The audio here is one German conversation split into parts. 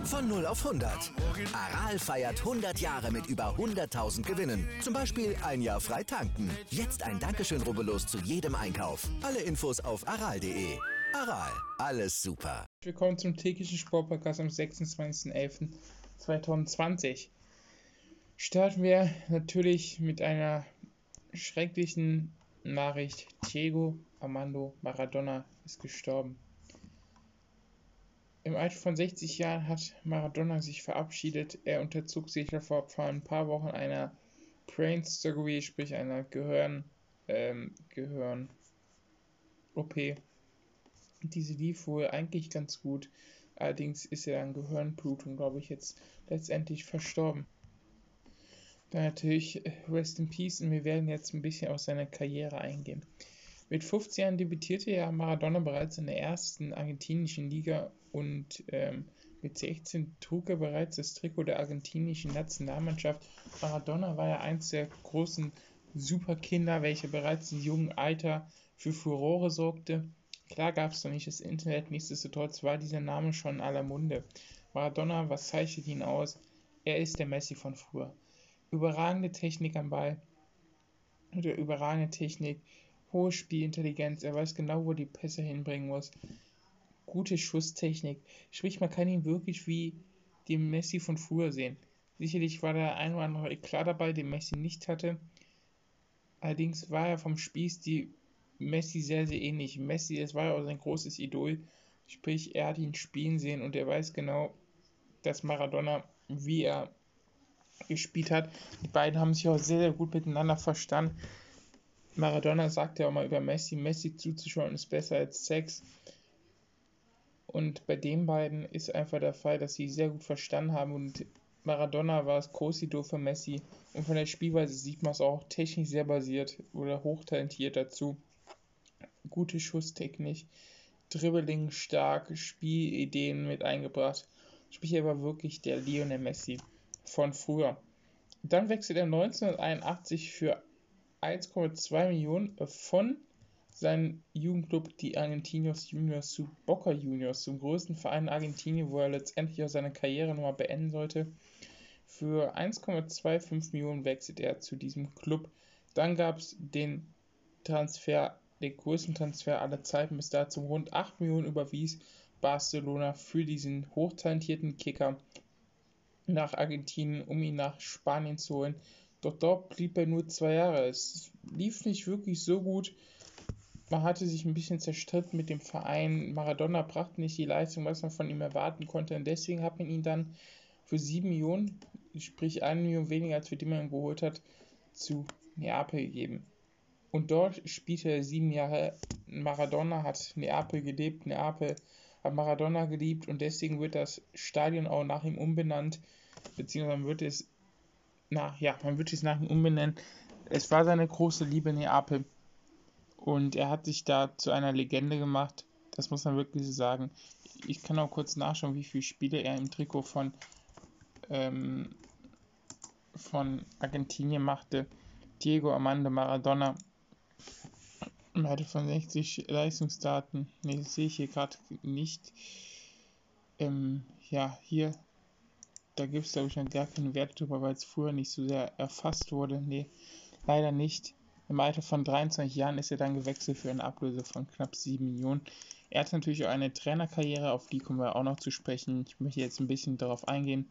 Von 0 auf 100. Aral feiert 100 Jahre mit über 100.000 Gewinnen. Zum Beispiel ein Jahr frei tanken. Jetzt ein Dankeschön, rubbellos zu jedem Einkauf. Alle Infos auf aral.de. Aral, alles super. Willkommen zum täglichen Sportpodcast am 26.11.2020. Starten wir natürlich mit einer schrecklichen Nachricht. Diego Armando Maradona ist gestorben. Im Alter von 60 Jahren hat Maradona sich verabschiedet. Er unterzog sich vor ein paar Wochen einer Brain Surgery, sprich einer Gehirn-OP. Diese lief wohl eigentlich ganz gut. Allerdings ist er an Gehirnblutung, glaube ich, jetzt letztendlich verstorben. Dann natürlich Rest in Peace, und wir werden jetzt ein bisschen auf seine Karriere eingehen. Mit 15 Jahren debütierte ja Maradona bereits in der ersten argentinischen Liga und mit 16 trug er bereits das Trikot der argentinischen Nationalmannschaft. Maradona war ja eins der großen Superkinder, welcher bereits im jungen Alter für Furore sorgte. Klar gab es noch nicht das Internet, nichtsdestotrotz war dieser Name schon in aller Munde. Maradona, was zeichnet ihn aus? Er ist der Messi von früher. Überragende Technik am Ball, hohe Spielintelligenz, er weiß genau, wo die Pässe hinbringen muss, gute Schusstechnik, sprich, man kann ihn wirklich wie den Messi von früher sehen. Sicherlich war der ein oder andere Eklat dabei, den Messi nicht hatte, allerdings war er vom Spielstil Messi sehr, sehr ähnlich. Messi, es war ja auch sein großes Idol, sprich, er hat ihn spielen sehen und er weiß genau, dass Maradona, wie er gespielt hat. Die beiden haben sich auch sehr, sehr gut miteinander verstanden. Maradona sagt ja auch mal über Messi zuzuschauen ist besser als Sex. Und bei den beiden ist einfach der Fall, dass sie sehr gut verstanden haben und Maradona war das Großidol für Messi und von der Spielweise sieht man es auch technisch sehr basiert oder hochtalentiert dazu. Gute Schusstechnik, Dribbling stark, Spielideen mit eingebracht. Sprich, er war wirklich der Lionel Messi von früher. Dann wechselt er 1981 für 1,2 Millionen von seinem Jugendclub, die Argentinos Juniors, zu Boca Juniors, zum größten Verein in Argentinien, wo er letztendlich auch seine Karriere nochmal beenden sollte. Für 1,25 Millionen wechselt er zu diesem Club. Dann gab es den größten Transfer aller Zeiten bis dazu. Rund 8 Millionen überwies Barcelona für diesen hochtalentierten Kicker nach Argentinien, um ihn nach Spanien zu holen. Doch dort blieb er nur 2 Jahre. Es lief nicht wirklich so gut. Man hatte sich ein bisschen zerstritten mit dem Verein. Maradona brachte nicht die Leistung, was man von ihm erwarten konnte. Und deswegen hat man ihn dann für 7 Millionen, sprich 1 Million weniger, als für die man ihn geholt hat, zu Neapel gegeben. Und dort spielte er 7 Jahre. Maradona hat Neapel gelebt, Neapel hat Maradona geliebt und deswegen wird das Stadion auch nach ihm umbenannt, beziehungsweise man wird es nach ihm umbenennen. Es war seine große Liebe Neapel und er hat sich da zu einer Legende gemacht, das muss man wirklich so sagen. Ich kann auch kurz nachschauen, wie viele Spiele er im Trikot von Argentinien machte. Diego Armando Maradona im Alter von 60 Leistungsdaten. Ne, das sehe ich hier gerade nicht. Hier, da gibt es glaube ich noch gar keine Werte drüber, weil es früher nicht so sehr erfasst wurde. Ne, leider nicht. Im Alter von 23 Jahren ist er dann gewechselt für eine Ablöse von knapp 7 Millionen. Er hat natürlich auch eine Trainerkarriere, auf die kommen wir auch noch zu sprechen. Ich möchte jetzt ein bisschen darauf eingehen.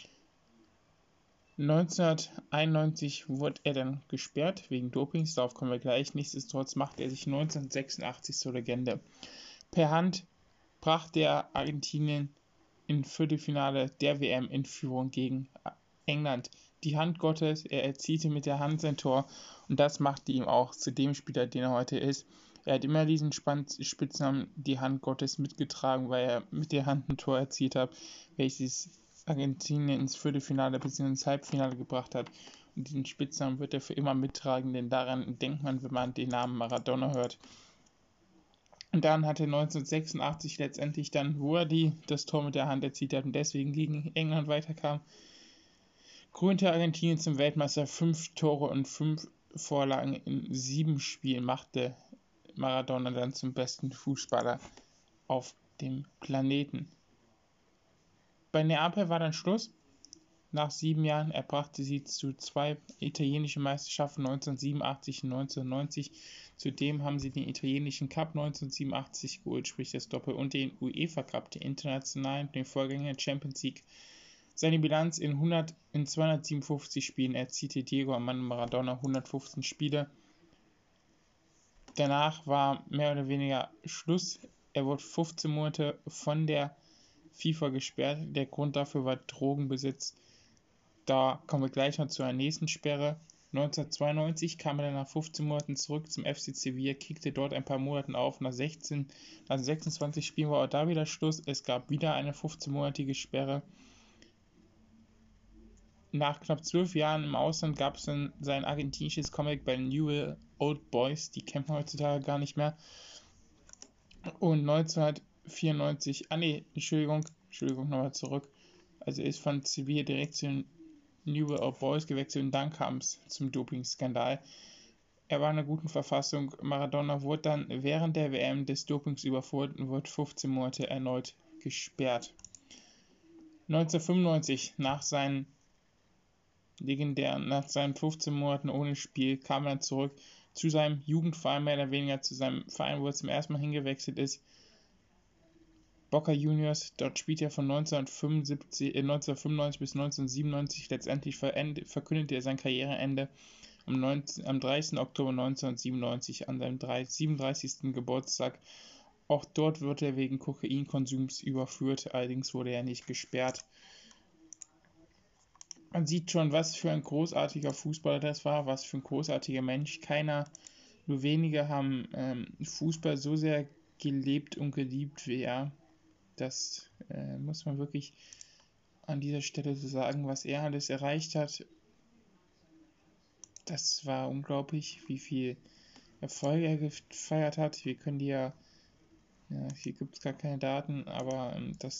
1991 wurde er dann gesperrt wegen Dopings, darauf kommen wir gleich. Nichtsdestotrotz machte er sich 1986 zur Legende. Per Hand brachte er Argentinien im Viertelfinale der WM in Führung gegen England. Die Hand Gottes, er erzielte mit der Hand sein Tor und das machte ihm auch zu dem Spieler, den er heute ist. Er hat immer diesen Spitznamen die Hand Gottes mitgetragen, weil er mit der Hand ein Tor erzielt hat, welches Argentinien ins Viertelfinale bzw. ins Halbfinale gebracht hat. Und diesen Spitznamen wird er für immer mittragen, denn daran denkt man, wenn man den Namen Maradona hört. Und dann hat er 1986 letztendlich dann, wo er das Tor mit der Hand erzielt hat und deswegen gegen England weiterkam, krönte Argentinien zum Weltmeister. 5 Tore und 5 Vorlagen in 7 Spielen machte Maradona dann zum besten Fußballer auf dem Planeten. Bei Neapel war dann Schluss. Nach 7 Jahren erbrachte sie zu 2 italienischen Meisterschaften 1987 und 1990. Zudem haben sie den italienischen Cup 1987 geholt, sprich das Doppel, und den UEFA Cup, den internationalen, den Vorgänger Champions League. Seine Bilanz in 257 Spielen erzielte Diego Armando Maradona 115 Spiele. Danach war mehr oder weniger Schluss. Er wurde 15 Monate von der FIFA gesperrt. Der Grund dafür war Drogenbesitz. Da kommen wir gleich noch zu einer nächsten Sperre. 1992 kam er dann nach 15 Monaten zurück zum FC Sevilla, kickte dort ein paar Monate auf. Nach 26 Spielen war auch da wieder Schluss. Es gab wieder eine 15-monatige Sperre. Nach knapp 12 Jahren im Ausland gab es dann sein argentinisches Comeback bei den Newell's Old Boys. Die kämpfen heutzutage gar nicht mehr. Und 1994, Entschuldigung, nochmal zurück. Also er ist von Sevilla direkt zu den Newell's Old Boys gewechselt und dann kam es zum Dopingskandal. Er war in einer guten Verfassung. Maradona wurde dann während der WM des Dopings überführt und wurde 15 Monate erneut gesperrt. 1995, nach seinen 15 Monaten ohne Spiel, kam er zurück zu seinem Jugendverein, mehr oder weniger zu seinem Verein, wo er zum ersten Mal hingewechselt ist. Boca Juniors, dort spielt er von 1995 bis 1997. Letztendlich verkündete er sein Karriereende am 30. Oktober 1997 an seinem 37. Geburtstag. Auch dort wird er wegen Kokainkonsums überführt, allerdings wurde er nicht gesperrt. Man sieht schon, was für ein großartiger Fußballer das war, was für ein großartiger Mensch. Nur wenige haben Fußball so sehr gelebt und geliebt wie er. Das muss man wirklich an dieser Stelle so sagen, was er alles erreicht hat. Das war unglaublich, wie viel Erfolg er gefeiert hat. Wir können hier gibt es gar keine Daten, aber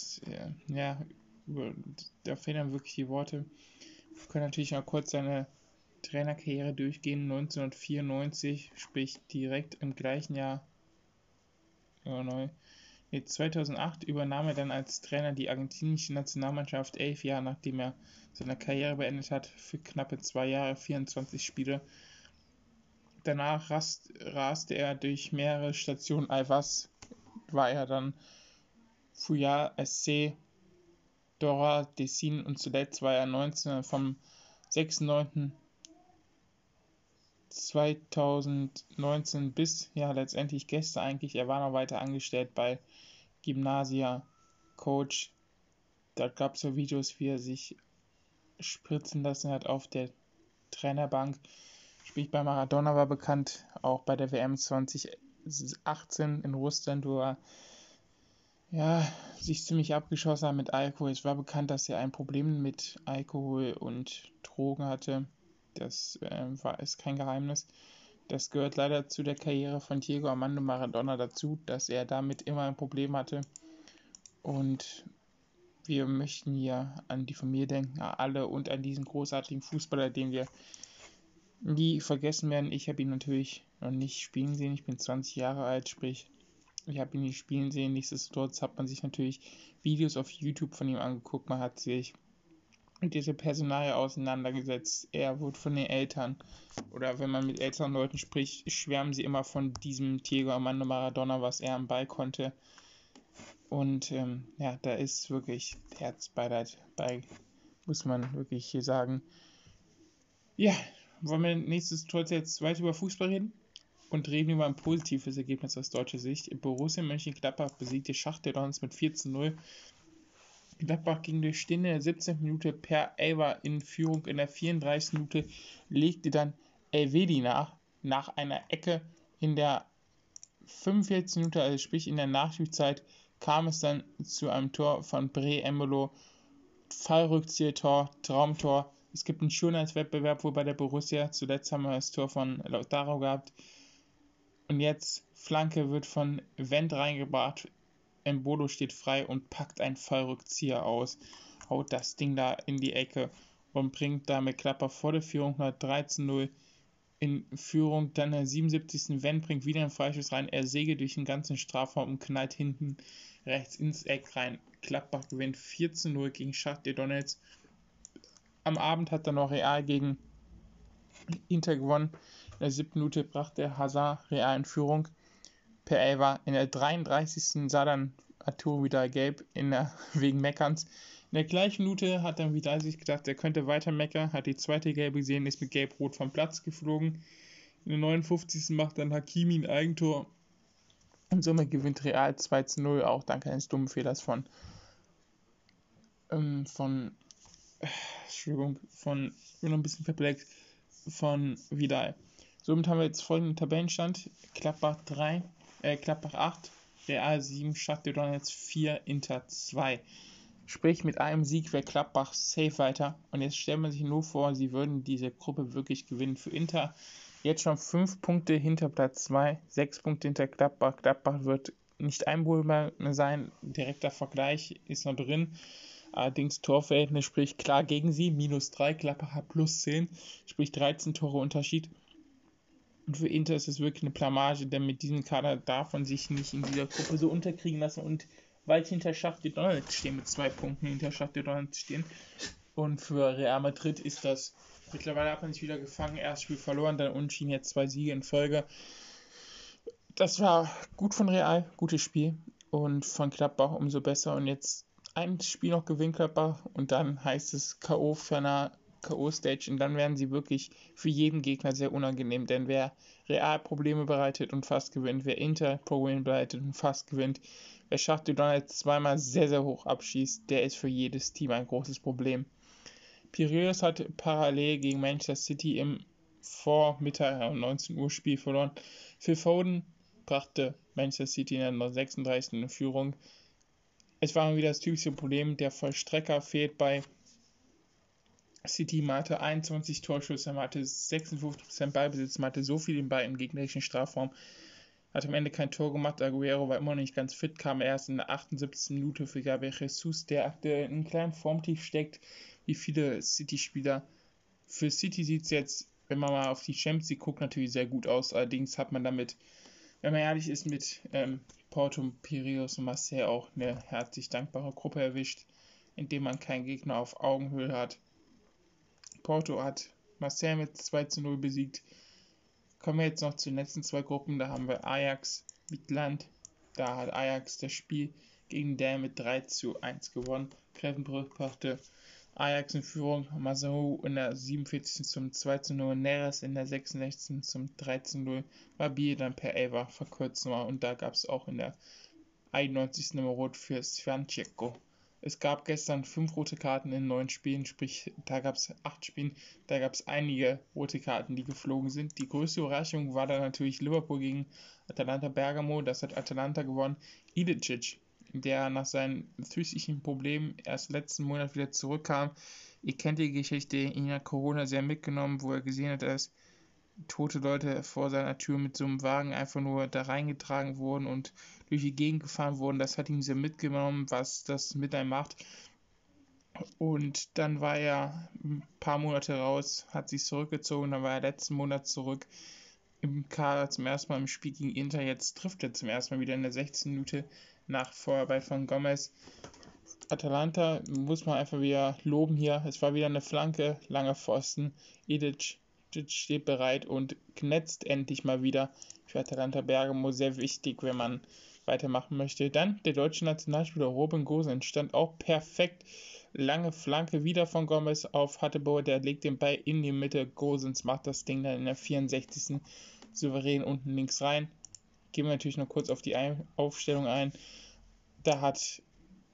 da fehlen dann wirklich die Worte. Wir können natürlich noch kurz seine Trainerkarriere durchgehen. 1994, sprich direkt im gleichen Jahr, 2008 übernahm er dann als Trainer die argentinische Nationalmannschaft 11 Jahre nachdem er seine Karriere beendet hat, für knappe 2 Jahre, 24 Spiele. Danach raste er durch mehrere Stationen. Alvas war er dann, Fuyar, SC, Dora, Dessin und zuletzt war er vom 6.9.2019 bis letztendlich gestern eigentlich. Er war noch weiter angestellt bei Gimnasia Coach. Da gab es so Videos, wie er sich spritzen lassen hat auf der Trainerbank. Sprich, bei Maradona war bekannt, auch bei der WM 2018 in Russland, wo er sich ziemlich abgeschossen hat mit Alkohol. Es war bekannt, dass er ein Problem mit Alkohol und Drogen hatte. Das ist kein Geheimnis. Das gehört leider zu der Karriere von Diego Armando Maradona dazu, dass er damit immer ein Problem hatte. Und wir möchten hier an die Familie denken, an alle und an diesen großartigen Fußballer, den wir nie vergessen werden. Ich habe ihn natürlich noch nicht spielen sehen. Ich bin 20 Jahre alt, sprich, ich habe ihn nicht spielen sehen. Nichtsdestotrotz hat man sich natürlich Videos auf YouTube von ihm angeguckt. Man hat sich mit dieser Personalie auseinandergesetzt. Er wurde von den Eltern, oder wenn man mit älteren Leuten spricht, schwärmen sie immer von diesem Diego Armando Maradona, was er am Ball konnte. Und da ist wirklich Herzbeileid bei, muss man wirklich hier sagen. Ja, wollen wir nichtsdestotrotz jetzt weiter über Fußball reden und reden über ein positives Ergebnis aus deutscher Sicht. Borussia Mönchengladbach besiegte Schachtel Dons mit 4:0. Gladbach ging durch Stinde in der 17. Minute per Elber in Führung. In der 34. Minute legte dann Elvedi nach einer Ecke. In der 45. Minute, also sprich in der Nachspielzeit, kam es dann zu einem Tor von Bre Embolo. Fallrückzieher-Tor, Traumtor. Es gibt einen Schönheitswettbewerb, wo bei der Borussia, zuletzt haben wir das Tor von Lautaro gehabt. Und jetzt Flanke wird von Wendt reingebracht. Embolo steht frei und packt einen Fallrückzieher aus, haut das Ding da in die Ecke und bringt damit Gladbach vor der Führung nach 13:0 in Führung. Dann der 77. Wendt bringt wieder einen Freischuss rein. Er segelt durch den ganzen Strafraum und knallt hinten rechts ins Eck rein. Gladbach gewinnt 4:0 gegen Schachtar Donetsk. Am Abend hat dann noch Real gegen Inter gewonnen. In der 7. Minute brachte Hazard Real in Führung per Elfer. In der 33. sah dann Arturo Vidal gelb wegen Meckerns. In der gleichen Minute hat dann Vidal sich gedacht, er könnte weiter meckern, hat die zweite Gelbe gesehen, ist mit Gelb-Rot vom Platz geflogen. In der 59. macht dann Hakimi ein Eigentor. Und somit gewinnt Real 2:0, auch dank eines dummen Fehlers von ich bin noch ein bisschen perplex, von Vidal. Somit haben wir jetzt folgenden Tabellenstand: Gladbach 8, Real 7, Schachtar Donetsk 4, Inter 2. Sprich, mit einem Sieg wäre Gladbach safe weiter. Und jetzt stellt man sich nur vor, sie würden diese Gruppe wirklich gewinnen. Für Inter jetzt schon 5 Punkte hinter Platz 2, 6 Punkte hinter Gladbach. Gladbach wird nicht einholbar sein. Direkter Vergleich ist noch drin. Allerdings Torverhältnis spricht klar gegen sie. -3, Gladbach hat +10, sprich 13 Tore Unterschied. Und für Inter ist es wirklich eine Blamage, denn mit diesem Kader darf man sich nicht in dieser Gruppe so unterkriegen lassen und weit hinter Schachtar Donetsk stehen, mit 2 Punkten hinter Schachtar Donetsk stehen. Und für Real Madrid ist das, mittlerweile hat man sich wieder gefangen, erstes Spiel verloren, dann unentschieden, jetzt 2 Siege in Folge. Das war gut von Real, gutes Spiel, und von Gladbach umso besser. Und jetzt ein Spiel noch gewinnt Gladbach und dann heißt es K.O.-Stage, und dann werden sie wirklich für jeden Gegner sehr unangenehm, denn wer Real Probleme bereitet und fast gewinnt, wer Inter Probleme bereitet und fast gewinnt, wer Schachtar Donetsk zweimal sehr, sehr hoch abschießt, der ist für jedes Team ein großes Problem. Piraeus hat parallel gegen Manchester City im Vormittag 19 Uhr Spiel verloren. Phil Foden brachte Manchester City in der 36. in Führung. Es war wieder das typische Problem, der Vollstrecker fehlt bei City. Man hatte 21 Torschüsse, man hatte 56% Ballbesitz, man hatte so viel im Ball im gegnerischen Strafraum, hat am Ende kein Tor gemacht. Aguero war immer noch nicht ganz fit, kam erst in der 78. Minute für Gabriel Jesus, der aktuell in einem kleinen Formtief steckt, wie viele City-Spieler. Für City sieht es jetzt, wenn man mal auf die Champions League guckt, natürlich sehr gut aus. Allerdings hat man damit, wenn man ehrlich ist, mit Porto, Piraeus und Marseille auch eine herzlich dankbare Gruppe erwischt, indem man keinen Gegner auf Augenhöhe hat. Porto hat Marseille mit 2:0 besiegt. Kommen wir jetzt noch zu den letzten 2 Gruppen. Da haben wir Ajax, Midtjylland. Da hat Ajax das Spiel gegen Dänen mit 3:1 gewonnen. Gravenberch brachte Ajax in Führung, Mazraoui in der 47. zum 2:0, Neres in der 66. zum 3:0, Babi dann per Elfer verkürzt war, und da gab es auch in der 91. Nummer Rot für Sviatchenko. Es gab gestern 5 rote Karten in 9 Spielen, sprich, da gab es 8 Spielen, da gab es einige rote Karten, die geflogen sind. Die größte Überraschung war dann natürlich Liverpool gegen Atalanta Bergamo, das hat Atalanta gewonnen. Ilicic, der nach seinen physischen Problemen erst letzten Monat wieder zurückkam. Ihr kennt die Geschichte, ihn hat Corona sehr mitgenommen, wo er gesehen hat, dass tote Leute vor seiner Tür mit so einem Wagen einfach nur da reingetragen wurden und durch die Gegend gefahren wurden. Das hat ihn sehr mitgenommen, was das mit einem macht. Und dann war er ein paar Monate raus, hat sich zurückgezogen, dann war er letzten Monat zurück im Kader zum ersten Mal im Spiel gegen Inter. Jetzt trifft er zum ersten Mal wieder in der 16. Minute nach Vorarbeit von Gomez. Atalanta muss man einfach wieder loben hier. Es war wieder eine Flanke, langer Pfosten. Ilicic steht bereit und knetzt endlich mal wieder für Atalanta Bergamo. Sehr wichtig, wenn man weitermachen möchte. Dann der deutsche Nationalspieler Robin Gosens stand auch perfekt. Lange Flanke wieder von Gomez auf Hateboer, der legt den Ball in die Mitte. Gosens macht das Ding dann in der 64. souverän unten links rein. Gehen wir natürlich noch kurz auf die Aufstellung ein. Da hat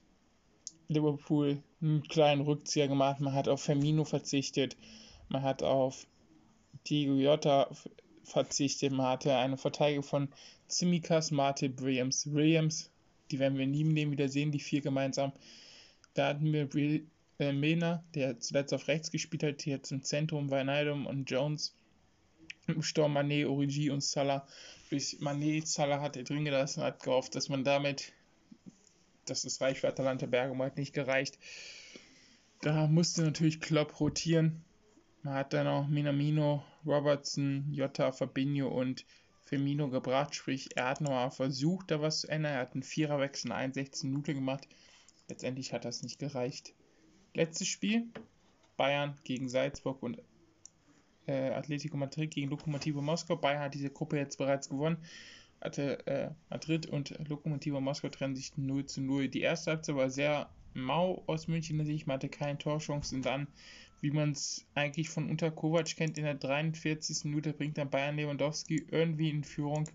Liverpool einen kleinen Rückzieher gemacht. Man hat auf Firmino verzichtet. Man hat auf Diogo Jota verzichtet. Man hatte eine Verteidigung von Tsimikas, Matip, Williams. Die werden wir nie im Leben wieder sehen, die 4 gemeinsam. Da hatten wir Mena, der zuletzt auf rechts gespielt hat, jetzt im Zentrum, Wijnaldum und Jones. Im Sturm Mané, Origi und Salah. Durch Mané, Salah hat er drin gelassen, hat gehofft, dass man damit, dass das reicht für Atalanta Bergamo, hat nicht gereicht. Da musste natürlich Klopp rotieren. Man hat dann auch Minamino, Robertson, Jota, Fabinho und Firmino gebracht, sprich er hat nochmal versucht, da was zu ändern. Er hat einen Viererwechsel in 61 Minuten gemacht. letztendlich hat das nicht gereicht. Letztes Spiel, Bayern gegen Salzburg und Atletico Madrid gegen Lokomotive Moskau. Bayern hat diese Gruppe jetzt bereits gewonnen. Madrid und Lokomotive Moskau trennen sich 0:0. Die erste Halbzeit war sehr mau aus Münchner Sicht. Man hatte keine Torchancen. Dann, wie man es eigentlich von unter Kovac kennt, in der 43. Minute bringt dann Bayern Lewandowski irgendwie in Führung.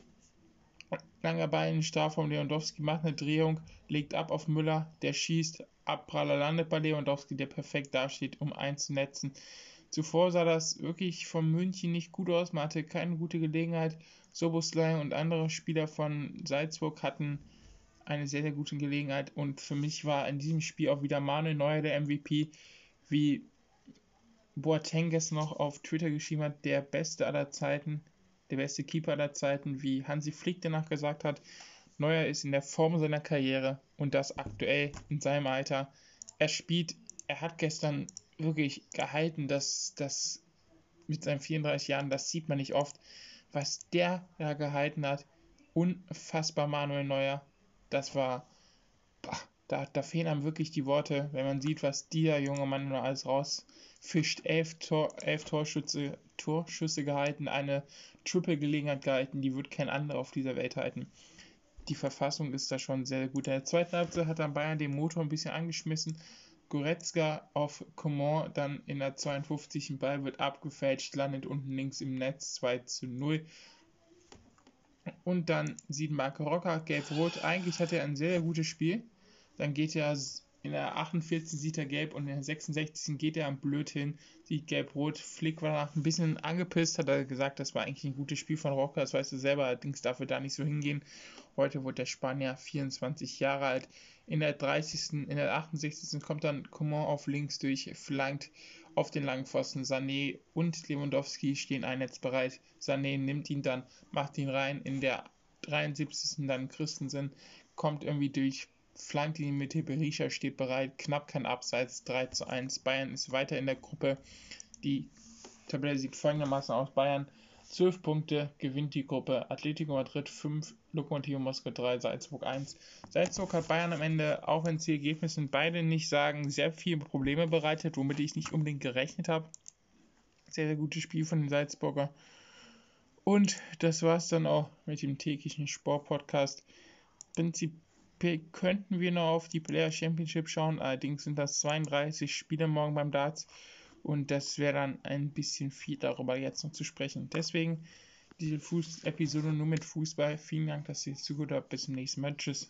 Langer Ball in den Strafraum. Lewandowski macht eine Drehung, legt ab auf Müller, der schießt. Abpraller landet bei Lewandowski, der perfekt dasteht, um einzunetzen. Zuvor sah das wirklich von München nicht gut aus. Man hatte keine gute Gelegenheit. Szoboszlai und andere Spieler von Salzburg hatten eine sehr, sehr gute Gelegenheit. Und für mich war in diesem Spiel auch wieder Manuel Neuer der MVP, wie Boateng es noch auf Twitter geschrieben hat, der beste aller Zeiten, der beste Keeper aller Zeiten, wie Hansi Flick danach gesagt hat. Neuer ist in der Form seiner Karriere und das aktuell in seinem Alter. Er hat gestern wirklich gehalten, dass das mit seinen 34 Jahren, das sieht man nicht oft, was der da gehalten hat. Unfassbar, Manuel Neuer. Das war, da fehlen einem wirklich die Worte, wenn man sieht, was dieser junge Mann nur alles rausfischt. 11 Torschüsse gehalten, eine Triple-Gelegenheit gehalten, die wird kein anderer auf dieser Welt halten. Die Verfassung ist da schon sehr, sehr gut. In der zweiten Halbzeit hat dann Bayern den Motor ein bisschen angeschmissen. Goretzka auf Coman, dann in der 52. Ball wird abgefälscht, landet unten links im Netz, 2:0. Und dann sieht Marco Rocca gelb-rot. Eigentlich hat er ein sehr, sehr gutes Spiel. Dann geht er in der 48. sieht er gelb und in der 66. geht er blöd hin, sieht gelb-rot. Flick war danach ein bisschen angepisst, hat er gesagt, das war eigentlich ein gutes Spiel von Rocca, das weißt du selber, allerdings darf er da nicht so hingehen. Heute wird der Spanier 24 Jahre alt. In der 68. kommt dann Coman auf links durch, flankt auf den langen Pfosten. Sané und Lewandowski stehen jetzt bereit. Sané nimmt ihn dann, macht ihn rein. In der 73. dann Christensen kommt irgendwie durch, flankt ihn mit Berisha, steht bereit, knapp kein Abseits, 3:1. Bayern ist weiter in der Gruppe. Die Tabelle sieht folgendermaßen aus: Bayern 12 Punkte, gewinnt die Gruppe. Atletico Madrid 5, Lokomotive Moskau 3, Salzburg 1. Salzburg hat Bayern am Ende, auch wenn die Ergebnisse beide nicht sagen, sehr viele Probleme bereitet, womit ich nicht unbedingt gerechnet habe. Sehr, sehr gutes Spiel von den Salzburger. Und das war es dann auch mit dem täglichen Sport-Podcast. Prinzipiell könnten wir noch auf die Player Championship schauen, allerdings sind das 32 Spiele morgen beim Darts und das wäre dann ein bisschen viel, darüber jetzt noch zu sprechen. Deswegen diese Episode nur mit Fußball. Vielen Dank, dass ihr zugehört habt. Bis zum nächsten Mal. Tschüss.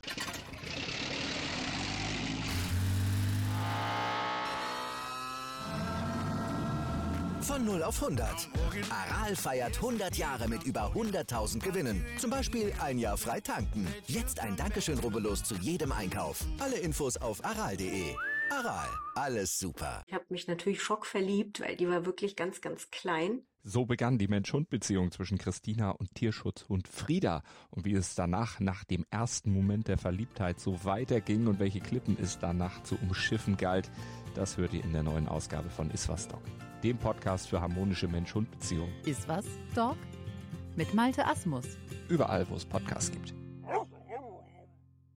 Von 0 auf 100. Aral feiert 100 Jahre mit über 100.000 Gewinnen. Zum Beispiel ein Jahr frei tanken. Jetzt ein Dankeschön, rubbellos zu jedem Einkauf. Alle Infos auf aral.de. Aral, alles super. Ich habe mich natürlich schockverliebt, weil die war wirklich ganz, ganz klein. So begann die Mensch-Hund-Beziehung zwischen Christina und Tierschutzhund Frieda. Und wie es danach, nach dem ersten Moment der Verliebtheit, so weiterging und welche Klippen es danach zu umschiffen galt, das hört ihr in der neuen Ausgabe von Iswas Dog, dem Podcast für harmonische Mensch-Hund-Beziehungen. Iswas Dog mit Malte Asmus. Überall, wo es Podcasts gibt.